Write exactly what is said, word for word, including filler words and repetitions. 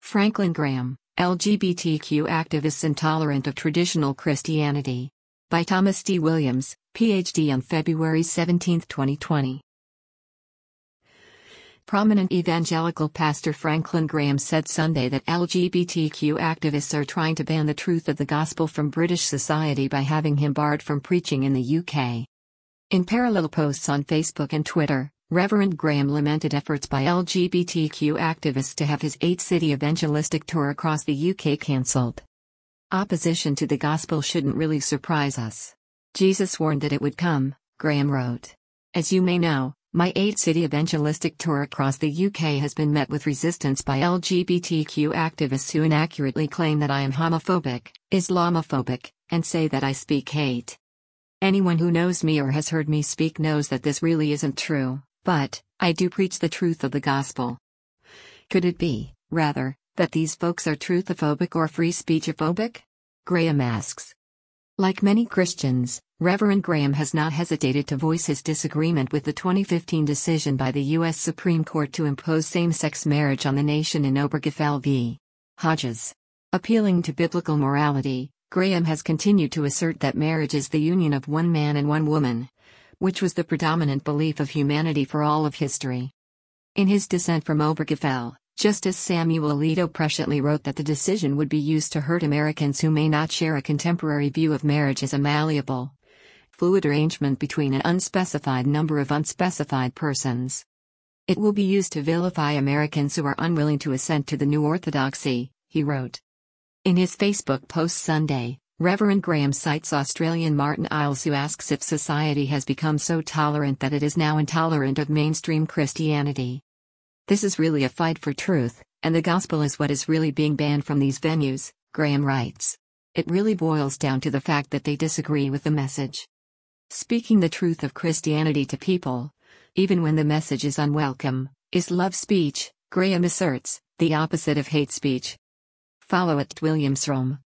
Franklin Graham, L G B T Q activists intolerant of traditional Christianity. By Thomas D. Williams, P H D on February seventeenth, twenty twenty. Prominent evangelical pastor Franklin Graham said Sunday that L G B T Q activists are trying to ban the truth of the gospel from British society by having him barred from preaching in the U K. In parallel posts on Facebook and Twitter, Reverend Graham lamented efforts by L G B T Q activists to have his eight-city evangelistic tour across the U K cancelled. Opposition to the gospel shouldn't really surprise us. Jesus warned that it would come, Graham wrote. As you may know, my eight-city evangelistic tour across the U K has been met with resistance by L G B T Q activists who inaccurately claim that I am homophobic, Islamophobic, and say that I speak hate. Anyone who knows me or has heard me speak knows that this really isn't true. But, I do preach the truth of the gospel. Could it be, rather, that these folks are truthophobic or free speechophobic? Graham asks. Like many Christians, Reverend Graham has not hesitated to voice his disagreement with the twenty fifteen decision by the U S Supreme Court to impose same-sex marriage on the nation in Obergefell v. Hodges. Appealing to biblical morality, Graham has continued to assert that marriage is the union of one man and one woman, which was the predominant belief of humanity for all of history. In his dissent from Obergefell, Justice Samuel Alito presciently wrote that the decision would be used to hurt Americans who may not share a contemporary view of marriage as a malleable, fluid arrangement between an unspecified number of unspecified persons. It will be used to vilify Americans who are unwilling to assent to the new orthodoxy, he wrote. In his Facebook post Sunday, Reverend Graham cites Australian Martin Iles, who asks if society has become so tolerant that it is now intolerant of mainstream Christianity. This is really a fight for truth, and the gospel is what is really being banned from these venues, Graham writes. It really boils down to the fact that they disagree with the message. Speaking the truth of Christianity to people, even when the message is unwelcome, is love speech, Graham asserts, the opposite of hate speech. Follow at Williamsrome.